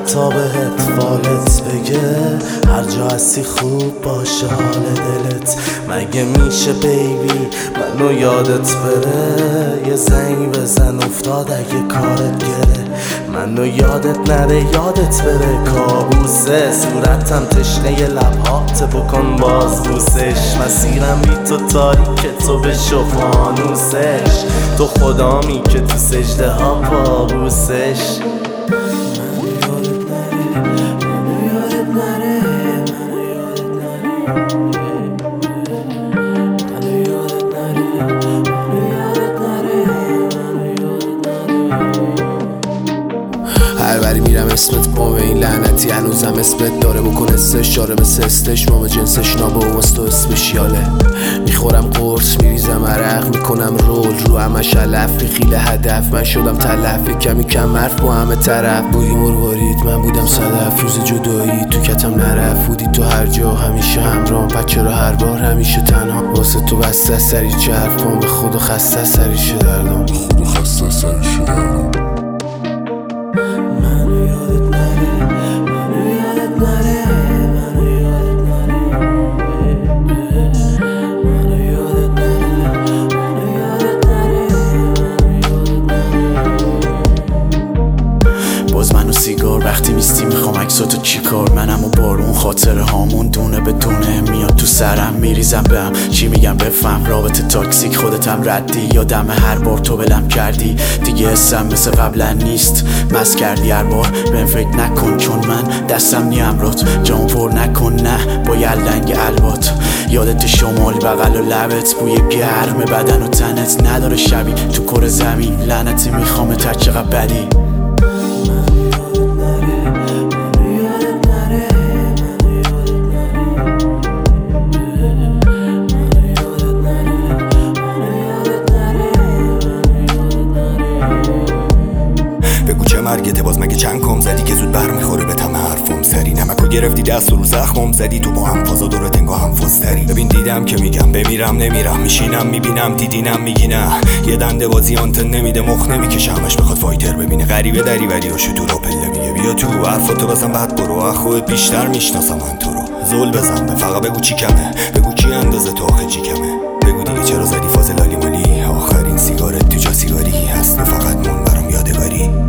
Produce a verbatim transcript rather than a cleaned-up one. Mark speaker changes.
Speaker 1: حتی بهت فالت بگه هر جا هستی خوب باشه حال دلت. مگه میشه بیبی منو یادت بره؟ یه زنگ بزن افتاد اگه کارت گره. منو یادت نره یادت بره کابوسه. صورتم تشنه لبهات بکن باز بوسش. مسیرم بی تو تاریکه تو بشو فانوسش. تو خدامی که تو سجده ها پابوسش.
Speaker 2: هر بری میرم اسمت با به این لعنتی هنوزم اسمت داره. بکن استش شاره مثل استش مام جنسش نابه و واسه تو اسپشیاله. میخورم قرص میریزم عرق میکنم رول رو همش علف بیخیل هدف. من شدم تلف کمی کم حرف با همه طرف. بودی مروارید من بودم صدف. روز جدایی تو کتم نرفت. بودی تو هر جا همیشه همراه. بچه را هر بار همیشه تنها واسه تو بسته سری چه حرف کن به خدا خسته سریشه دردم.
Speaker 3: خدا خسته سریشه دردم.
Speaker 1: منو یادت نره منو یادت نره منو یادت نره منو یادت نره منو یادت نره. باز منو سیگار وقتی میستی میخوام عکساتو چیکار. منم و بارون خاطره هامون دونه به دونه میاد تو سرم میریزم بهم. چی میگم بفهم رابطه تاکسیک خودتم ردی. یادم هر بار تو بلم کردی دیگه حسم مثل قبلا نیست. مس کردی هر بار بهم فکر نکن چون من دستم نی امرات. جام پر نکن نه با یلنگ البات. یادت شمالی بغل و لبت بوی گرم بدن و تنت نداره شبی تو کره زمین. لعنتی میخوام تا چقدر بدی.
Speaker 4: مرگته باز مگه چند کام زدی که زود بر میخوره به تم حرفم. سری نمکو گرفتی دست رو زخمم زدی تو با هم فازا دورت انگا هم فازتری. ببین دیدم که میگم بمیرم نمیرم. میشینم میبینم دیدینم میگی نه. یه دنده بازی آنتن نمیده مخ نمیکشه همش بخواد فایتر ببینه. غریبه دری ولی هاشو تو رو پله میگه بیا تو حرفاتو بزن بعد برو. از خودت بیشتر میشناسم من تو رو. زول بزن به فقط بگو چی کمه. بگو کی اندازه تو آخه چی کمه. بگو دیگه چرا زدی فاز لالی مالی. آخرین سیگارت تو جا سیگاری هست و فقط مون برام یادگاری.